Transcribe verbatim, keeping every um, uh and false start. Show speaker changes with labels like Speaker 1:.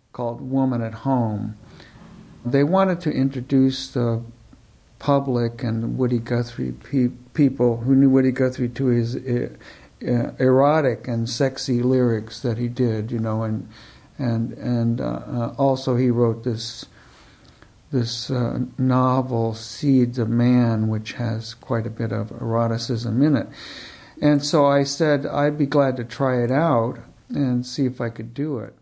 Speaker 1: called Woman at Home. They wanted to introduce the public and Woody Guthrie pe- people who knew Woody Guthrie to his uh, uh, erotic and sexy lyrics that he did, you know, and and and uh, uh, also he wrote this this uh, novel Seeds of Man, which has quite a bit of eroticism in it. And so I said I'd be glad to try it out and see if I could do it.